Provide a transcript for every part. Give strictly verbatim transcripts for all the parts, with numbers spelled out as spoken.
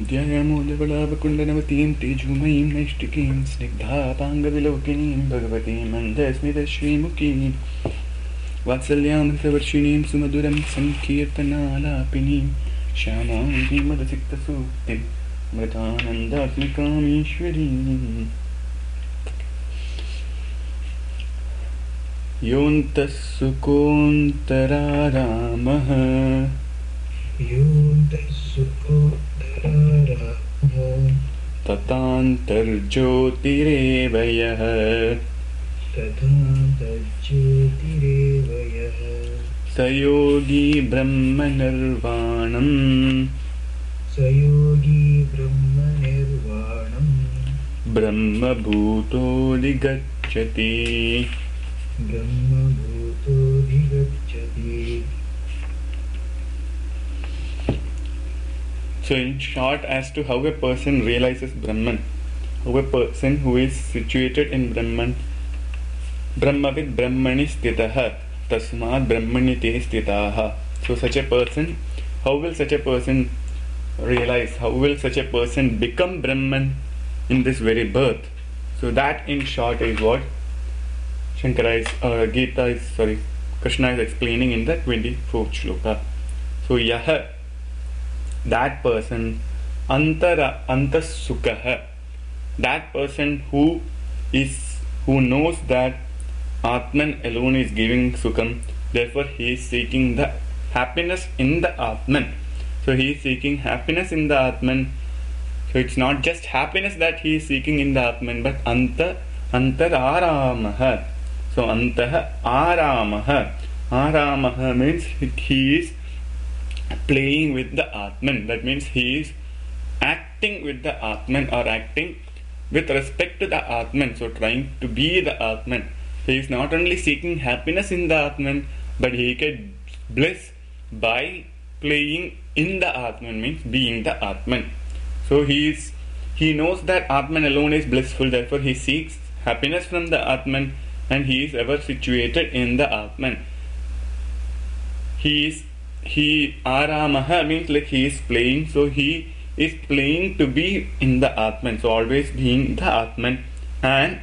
कुन्द्यामूलवलावकुण्डनवतीं तेजोमयीं नैष्टिकीं स्निग्धापाङ्गविलोकिनीं भगवतीं मन्दस्मितश्रीमुखीं वात्सल्यामृतवर्षिणीं सुमधुरं सङ्कीर्तनालापिनीं श्यामां मदसिक्तसूक्तिं मृतानन्दात्मिकामीश्वरीम्। योऽन्तः सुकोऽन्तरारामः योऽन्तः सुकोऽन्तरारामः तथान्तर्ज्योतिरेव यः तथान्तर्ज्योतिरेव यः स योगी ब्रह्मनिर्वाणम् स योगी ब्रह्मनिर्वाणम् ब्रह्मभूतोऽधिगच्छति ब्रह्मभूतोऽधिगच्छति। So in short, as to how a person realizes Brahman, how a person who is situated in Brahman, Brahmavid Brahmani stitaha, tasmad Brahmani te stitaha. So such a person, how will such a person realize, how will such a person become Brahman in this very birth? So that in short is what Shankara is, uh, Gita is, sorry, Krishna is explaining in the twenty-fourth shloka. So yaha, that person, antara antasukha, that person who is who knows that Atman alone is giving sukham, therefore he is seeking the happiness in the Atman. So he is seeking happiness in the Atman. So it's not just happiness that he is seeking in the Atman, but anta antararamaha. So antah aramaha. Aramaha means he is playing with the Atman. That means he is acting with the Atman or acting with respect to the Atman. So trying to be the Atman. He is not only seeking happiness in the Atman, but he can bliss by playing in the Atman, means being the Atman. So he is he knows that Atman alone is blissful, therefore he seeks happiness from the Atman, and he is ever situated in the Atman. He is he aramaha means like he is playing, so he is playing to be in the Atman, so always being the Atman. And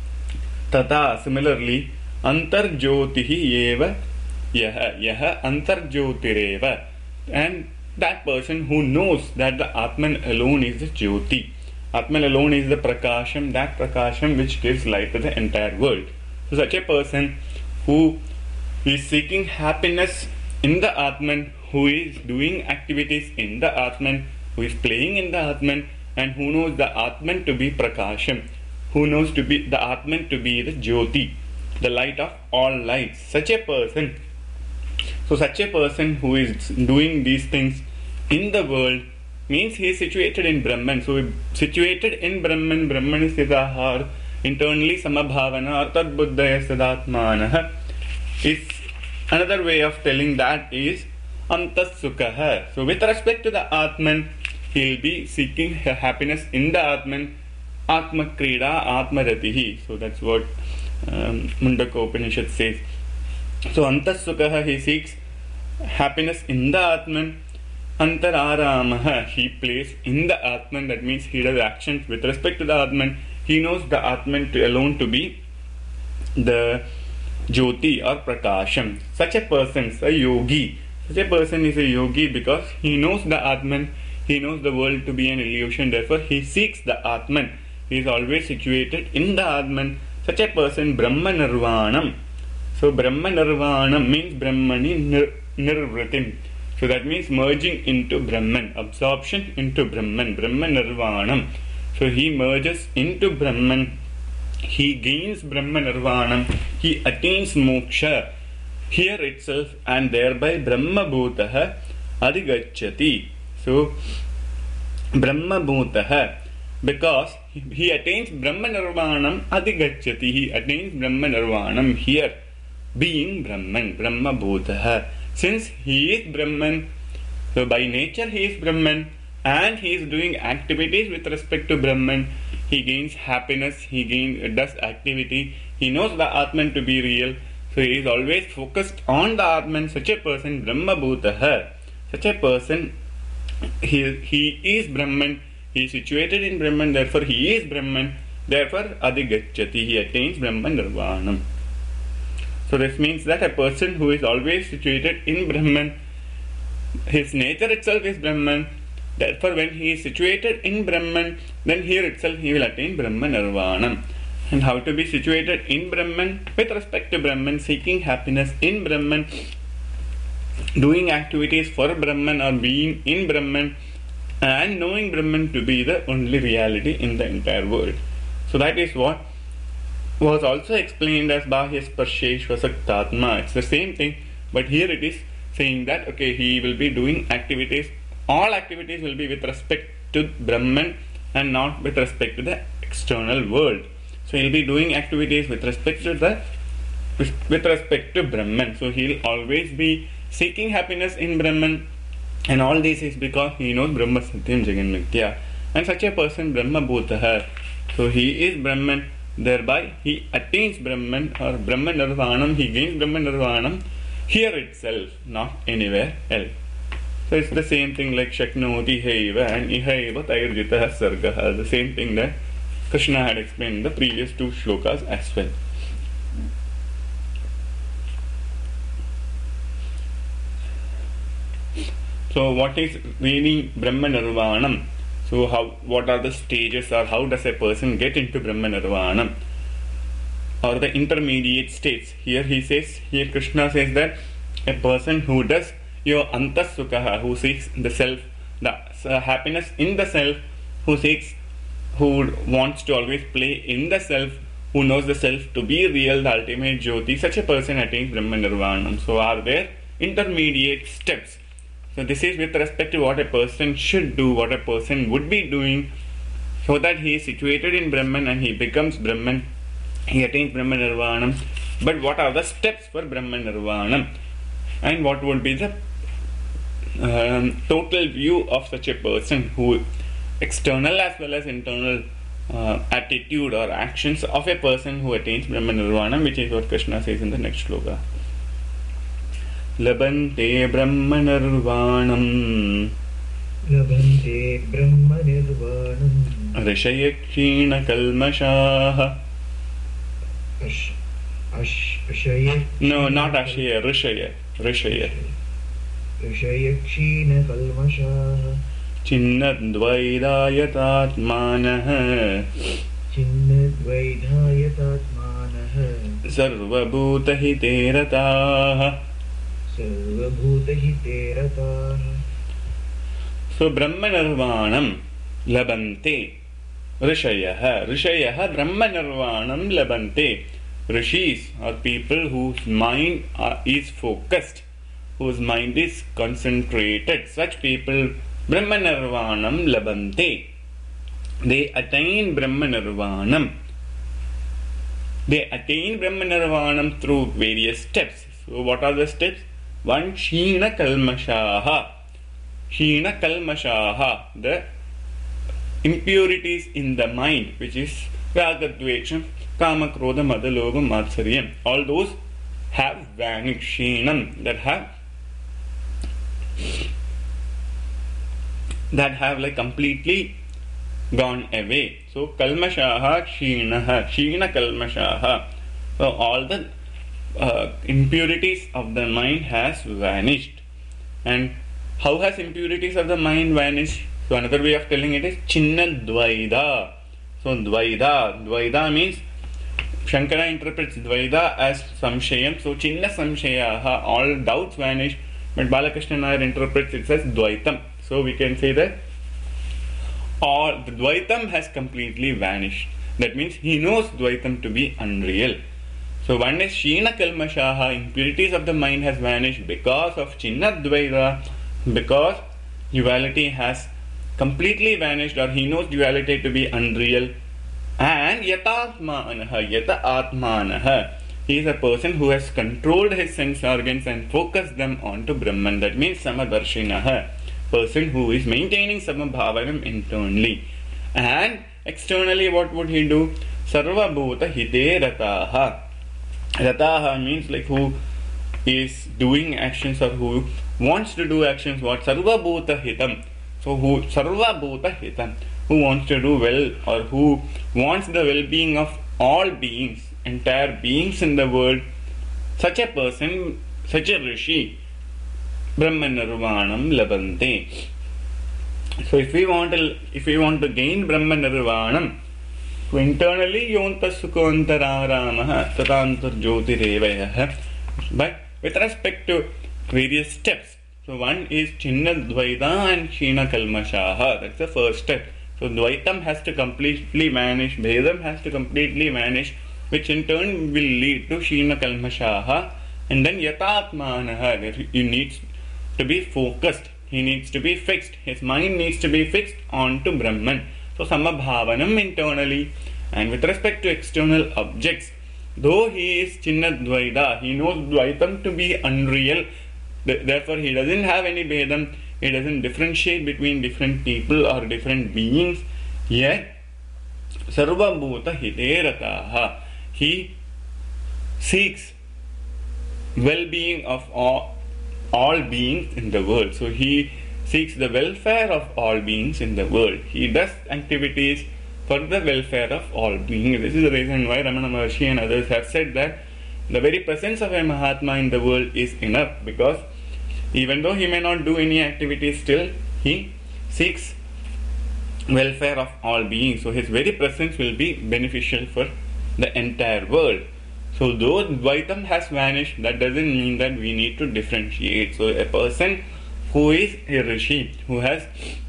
tata, similarly, antarjyotihi eva yaha yaha antarjyotireva, and that person who knows that the Atman alone is the Jyoti, Atman alone is the Prakasham, that Prakasham which gives light to the entire world. So such a person who is seeking happiness in the Atman, who is doing activities in the Atman, who is playing in the Atman, and who knows the Atman to be Prakasham, who knows to be the Atman to be the Jyoti, the light of all lights. Such a person, so such a person who is doing these things in the world means he is situated in Brahman. So situated in Brahman, Brahman sthitah, internally samabhavana or tadbuddhaya sadatmanah, is another way of telling that is antasukha. So with respect to the Atman, he will be seeking happiness in the Atman. Atma krida atma ratihi. So that's what um, Mundaka Upanishad says. So antasukha, he seeks happiness in the Atman. Antararamaha, he plays in the Atman, that means he does actions with respect to the Atman. He knows the Atman to alone to be the Jyoti or Prakasham. Such a person is a yogi. Such a person is a yogi because he knows the Atman, he knows the world to be an illusion, therefore he seeks the Atman. He is always situated in the Atman. Such a person, Brahma Nirvanam. So Brahma Nirvanam means Brahmani nir, Nirvritim. So that means merging into Brahman, absorption into Brahman, Brahma Nirvanam. So he merges into Brahman, he gains Brahma Nirvanam, he attains moksha here itself, and thereby Brahma Bhutaha Adhigacchati. So Brahma Bhutaha, because he attains Brahma Nirvanam Adhigacchati, he attains Brahma Nirvanam here, being Brahman, Brahma Bhutaha. Since he is Brahman, so by nature he is Brahman, and he is doing activities with respect to Brahman, he gains happiness, he gains, does activity, he knows the Atman to be real, so he is always focused on the Atman. Such a person, Brahma Bhutaha, such a person he, he is Brahman, he is situated in Brahman, therefore he is Brahman, therefore adhigacchati, he attains Brahman Nirvanam. So this means that a person who is always situated in Brahman, his nature itself is Brahman, therefore when he is situated in Brahman, then here itself he will attain Brahman Nirvanam. And how to be situated in Brahman? With respect to Brahman, seeking happiness in Brahman, doing activities for Brahman or being in Brahman, and knowing Brahman to be the only reality in the entire world. So that is what was also explained as Bahya Sparsheshva Saktatma. It's the same thing, but here it is saying that okay, he will be doing activities, all activities will be with respect to Brahman and not with respect to the external world. So he'll be doing activities with respect to the with respect to Brahman. So he'll always be seeking happiness in Brahman, and all this is because he knows Brahma Satyam Jagan Mithya. And such a person Brahma Bhutaha. So he is Brahman, thereby he attains Brahman or Brahman Nirvanam, he gains Brahman Nirvanam here itself, not anywhere else. So it's the same thing like Shaknoti Haiva and Ihaiva Tairjitaha Sargaha, the same thing that Krishna had explained in the previous two shlokas as well. So what is really Brahma Nirvanam? So how, what are the stages, or how does a person get into Brahma Nirvanam? Or the intermediate states. Here he says, here Krishna says that a person who does your antasukha, who seeks the self, the uh, happiness in the self, who seeks, who wants to always play in the self, who knows the self to be real, the ultimate Jyoti, such a person attains Brahma Nirvanam. So are there intermediate steps? So this is with respect to what a person should do, what a person would be doing, so that he is situated in Brahman and he becomes Brahman, he attains Brahma Nirvanam. But what are the steps for Brahma Nirvanam? And what would be the um, total view of such a person, who external as well as internal uh, attitude or actions of a person who attains Brahma Nirvanam, which is what Krishna says in the next shloka. Labante Brahma Nirvanam Labante Brahma Nirvanam Rishayakshina Kalmashaha. Ash Ash Ashaya No, not Ashaya, Rishaya. Rishaya. Rishayakshina Kalmashaha Chinnadvaidayatatmanah Chinnadvaidhayatatmanah Sarvabhutahite rataha. Sarvabhutahite rataha. So Brahma Nirvanam labante Rishayaha. Rishayaha Brahma Nirvanam labante. Rishis are people whose mind are, is focused, whose mind is concentrated. Such people Brahma Nirvanam labante. They attain Brahma Nirvanam. They attain Brahma Nirvanam through various steps. So what are the steps? One, Shina Kalmashaha. Shina Kalmashaha, the impurities in the mind, which is Ragadvesham, Kama, Krodha, Madaloga, Matsaryam. All those have vanished. Shinam, that have that have like completely gone away. So Kalmashaha, Shinaha, Shina Kalmashaha. So all the uh, impurities of the mind has vanished. And how has impurities of the mind vanished? So another way of telling it is Chinna Dvaida. So Dvaida, Dvaida means Shankara interprets Dvaida as Samshayam. So Chinna Samshayaha, all doubts vanish. But Balakrishna Nair interprets it as Dvaitam. So we can say that all the Dvaitam has completely vanished. That means he knows Dvaitam to be unreal. So one is Shina Kalmashaha, impurities of the mind has vanished because of Chinna Dvaida, because duality has completely vanished, or he knows duality to be unreal. And Yatatmanaha, Yata Atmanaha, he is a person who has controlled his sense organs and focused them onto Brahman. That means Samadarshinaha, person who is maintaining Samabhavanam internally. And externally, what would he do? Sarva Bhuta Hite Rataha. Rataha means like who is doing actions or who wants to do actions. What? Sarva Bhuta Hitam. So who sarva bhuta hitam, who wants to do well or who wants the well-being of all beings, entire beings in the world, such a person, such a rishi, Brahma Nirvanam labante. So if we want to, if we want to gain Brahma Nirvanam, so internally yonta sukontararamaha tatantar jyotirevayah. But with respect to various steps, so one is Chinna Dvaita and Shina Kalmashaha. That's the first step. So Dvaitam has to completely vanish, Bhedam has to completely vanish, which in turn will lead to Shina Kalmashaha. And then Yatatmanaha, he needs to be focused, he needs to be fixed, his mind needs to be fixed onto Brahman. So Samabhavanam internally. And with respect to external objects, though he is Chinna Dvaita, he knows Dvaitam to be unreal, therefore he doesn't have any Bhedam, he doesn't differentiate between different people or different beings, yet Sarva Bhuta Hiterataha, he seeks well-being of all, all beings in the world. So he seeks the welfare of all beings in the world. He does activities for the welfare of all beings. This is the reason why Ramana Maharshi and others have said that the very presence of a Mahatma in the world is enough, because even though he may not do any activities, still he seeks welfare of all beings. So his very presence will be beneficial for the entire world. So though Dvaitam has vanished, that doesn't mean that we need to differentiate. So a person who is a rishi, who has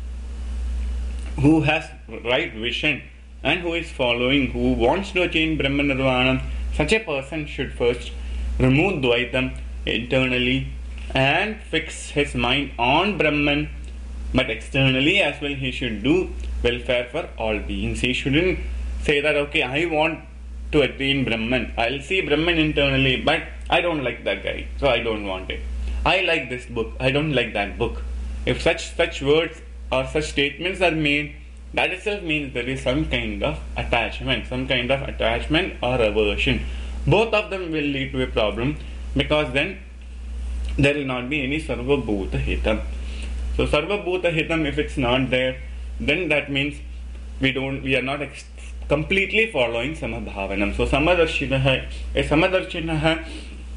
who has right vision and who is following, who wants to attain Brahma Nirvana, such a person should first remove Dvaitam internally and fix his mind on Brahman, but externally as well he should do welfare for all beings. He shouldn't say that, okay, I want to attain Brahman, I'll see Brahman internally, but I don't like that guy, so I don't want it. I like this book, I don't like that book. If such such words or such statements are made, that itself means there is some kind of attachment, some kind of attachment or aversion. Both of them will lead to a problem, because then there will not be any Sarva Bhuta Hitam. So Sarva Bhuta Hitam, if it's not there, then that means we don't, we are not ex- completely following Samabhavanam. So Samadarshinaha, a Samadarshinaha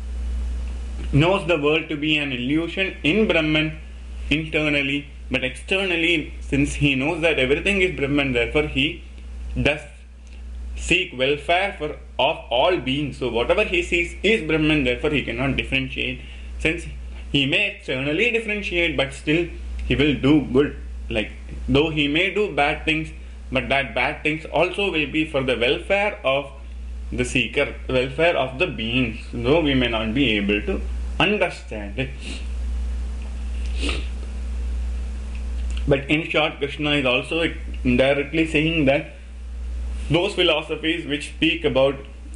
knows the world to be an illusion in Brahman internally, but externally, since he knows that everything is Brahman, therefore he does seek welfare for of all beings. So whatever he sees is Brahman, therefore he cannot differentiate. Since he may externally differentiate, but still he will do good. Like, though he may do bad things, but that bad things also will be for the welfare of the seeker, welfare of the beings, though we may not be able to understand it. But in short, Krishna is also indirectly saying that those philosophies which speak about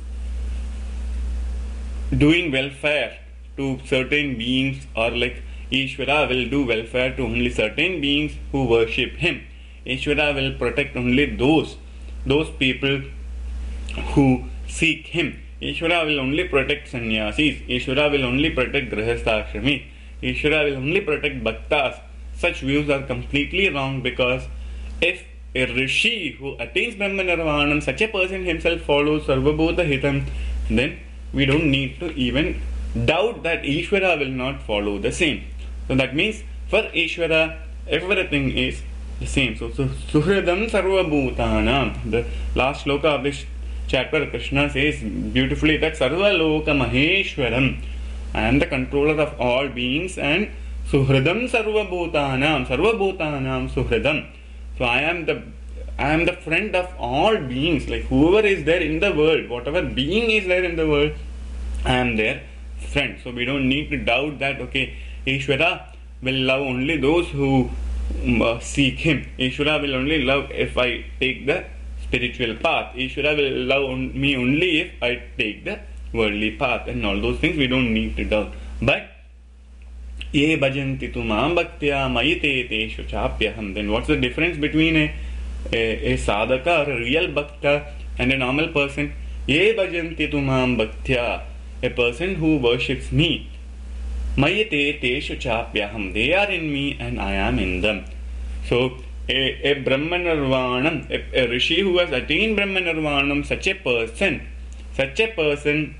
doing welfare to certain beings, or like Ishvara will do welfare to only certain beings who worship him. Ishvara will protect only those those people who seek him. Ishvara will only protect sannyasis. Ishvara will only protect grihasthaashramis. Ishvara will only protect bhaktas. Such views are completely wrong, because if a rishi who attains Brahma Nirvana, such a person himself follows Sarva Bhuta Hitam, then we don't need to even doubt that Ishvara will not follow the same. So that means for Ishvara, everything is the same. So, so Suhridam Sarva Bhutanam, the last sloka of this chapter, Krishna says beautifully that Sarva Loka Maheshwaram, I am the controller of all beings, and Suhridam Sarva Bhutanam, Sarva Bhutanam Suhridam. So I am the I am the friend of all beings, like whoever is there in the world, whatever being is there in the world, I am their friend. So we don't need to doubt that, okay, Ishvara will love only those who uh, seek him. Ishvara will only love if I take the spiritual path. Ishvara will love on me only if I take the worldly path, and all those things we don't need to doubt. But Ye bhajanti tu maam bhaktya mayite teshu chapyaham. Then what's the difference between a, a, a sadhaka or a real bhakta and a normal person? Ye bhajanti tu maam bhaktya, a person who worships me. Mayite teshu chapyaham. They are in me and I am in them. So a, a Brahma Nirvanam, a, a Rishi who has attained Brahma Nirvanam, such a person, such a person,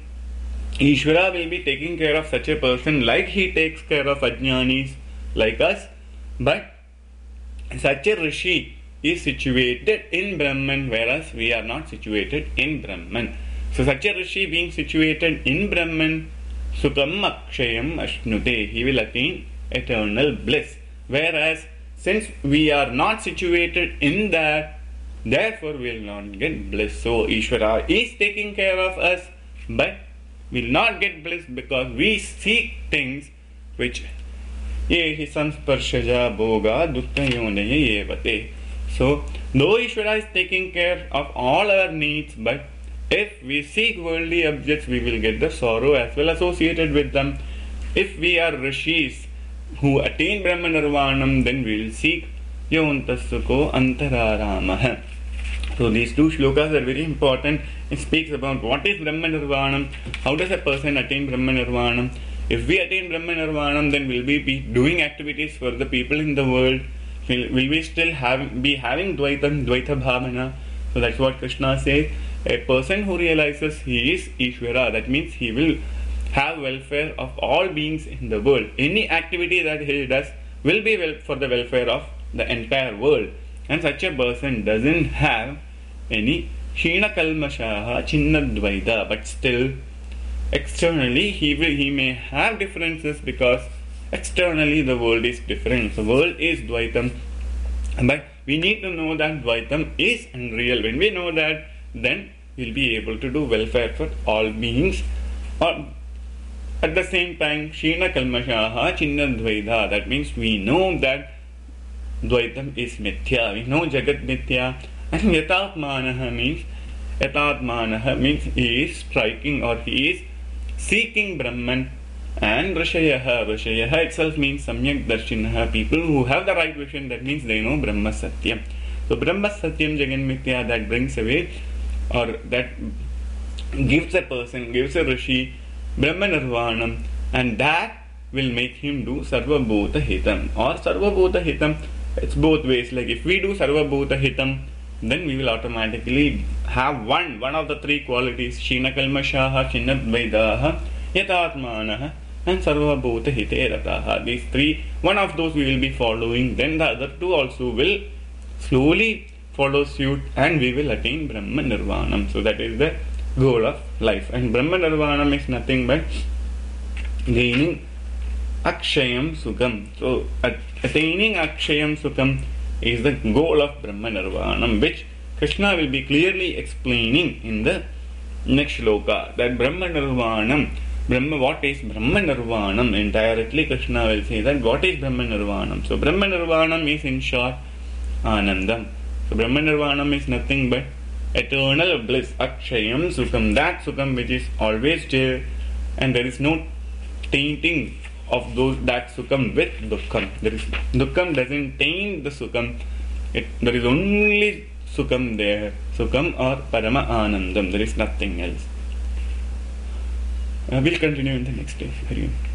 Ishvara will be taking care of such a person like he takes care of Ajnanis like us. But such a Rishi is situated in Brahman, whereas we are not situated in Brahman. So such a Rishi being situated in Brahman, Sukam Akshayam Ashnute, he will attain eternal bliss. Whereas since we are not situated in that, therefore we will not get bliss. So Ishvara is taking care of us, but will not get bliss because we seek things which ye hi sansparshaja bhoga dukkha yonaya evate. So though Ishvara is taking care of all our needs, but if we seek worldly objects, we will get the sorrow as well associated with them. If we are rishis who attain Brahma Nirvanam, then we will seek Yontassuko Antararamaha. So these two shlokas are very important. It speaks about what is Brahma Nirvanam, how does a person attain Brahma Nirvanam. If we attain Brahma Nirvanam, then will we be doing activities for the people in the world? Will, will we still have be having Dvaitam, Dvaita Bhavana? So that's what Krishna says. A person who realizes he is Ishvara, that means he will have welfare of all beings in the world. Any activity that he does will be well for the welfare of the entire world. And such a person doesn't have any Shina Kalmashaha Chinnadvaita, but still externally he will he may have differences because externally the world is different. The world is Dvaitam, but we need to know that Dvaitam is unreal. When we know that, then we'll be able to do welfare for all beings. Or at the same time, Shina Kalmashaha Chinnadvaita, that means we know that Dvaitam is Mithya. We know Jagat Mithya. And Yatatmanaha means Yatatmanaha means he is striking or he is seeking Brahman. And Rishayaha, Rishayaha itself means Samyak Darshinaha, people who have the right vision, that means they know Brahma Satyam. So Brahma Satyam Jagan Mithya, that brings away or that gives a person, gives a Rishi Brahma Nirvanam, and that will make him do Sarva Bhuta Hitam. Or Sarva Bhuta Hitam, it's both ways. Like if we do Sarva Bhuta Hitam, then we will automatically have one, one of the three qualities, Shina Kalmashaha, Chinnadvaidaha, Yatatmanaha, and Sarva Bhuta Hite Rataha. These three, one of those we will be following, then the other two also will slowly follow suit and we will attain Brahma Nirvanam. So that is the goal of life. And Brahma Nirvanam is nothing but gaining Akshayam Sukham. So at, attaining Akshayam Sukham is the goal of Brahma Nirvanam, which Krishna will be clearly explaining in the next shloka. That Brahma Nirvanam, Brahma, what is Brahma Nirvanam? Indirectly Krishna will say that what is Brahma Nirvanam. So Brahma Nirvanam is in short Anandam. So Brahma Nirvanam is nothing but eternal bliss, Akshayam Sukham, that Sukham which is always there, and there is no tainting of those that Sukham with Dukkham. There is Dukkham doesn't taint the Sukham. It, there is only Sukham there, Sukham or Parama Anandam. There is nothing else. Uh, we'll continue in the next day. Hari Om.